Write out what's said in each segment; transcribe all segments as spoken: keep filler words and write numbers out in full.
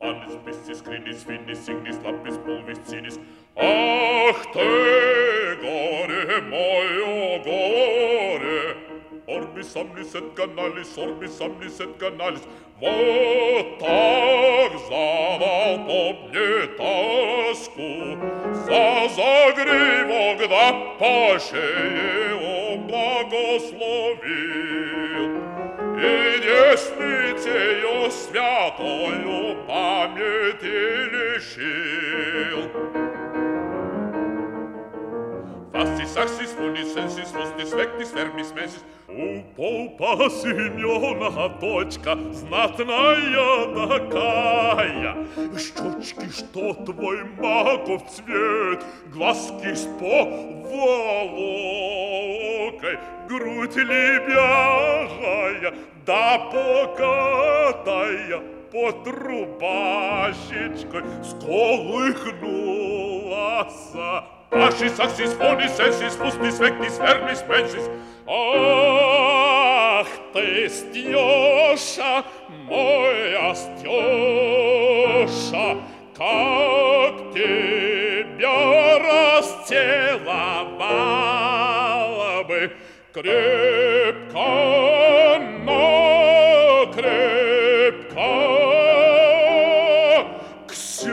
Anis, piscis, crinis, finis, signis, lapis, pulvis, cinis. Ах ты, горе мое, горе! Orbis omnis et canalis, orbis omnis et canalis. Вот так завал мне тоску, за загривок да по шее он благословил. И десницею святою памяти лишил. Fascis, axis, funis, sensis, fustis, vectis, vermis, mensis. У попа Семена дочка знатная такая, щечки, что твой маков цвет, глазки с поволокой, грудь лебяжая, да покатая под рубашечкой сколыхнулася. Fascis, axis, funis, sensis, fustis, vectis, vermis, mensis. Ах ты, Стеша, моя Стеша, как тебя расцеловала бы крепко, но крепко к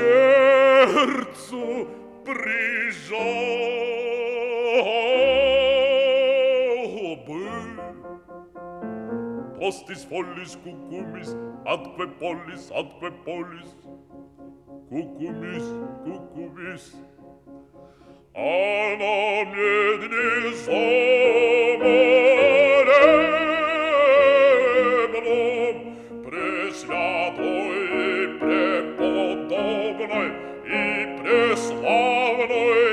сердцу прижал бы. Postis follis cucumis, atque pollis, atque pollis, cucumis, cucumis. Ana medni заморебном, пресвятой, преподобной и преславной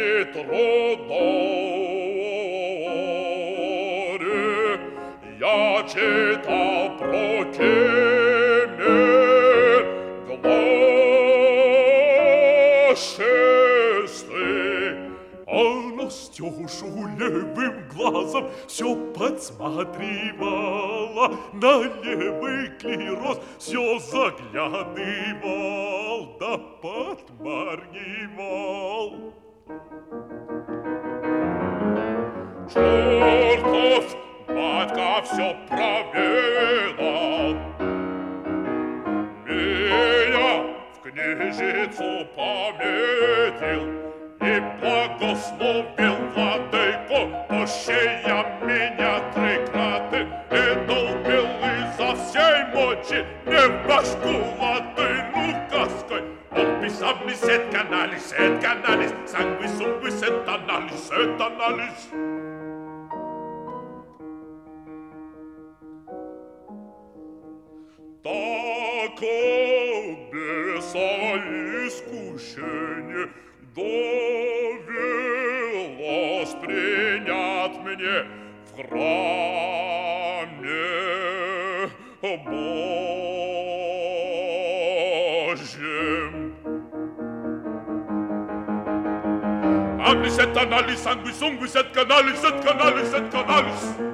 Митродоре. Я читал про Кемер глашистый, а Настюшу левым глазом все подсматривала, на левый клирос все заглядывал, да подмаргивал. Чертов батька все проведал, меня в книжицу пометил и благословил владыку, пощея меня трикраты, и долбил изо всей мочи мне в башку латыну каской. Orbis omnis et canalis, et canalis, sanguis unguis et analis, et analis. Тако беса искушение довелось принять мне в храме Божьем. Omnis et analis, sanguis unguis et canalis, et canalis, et canalis.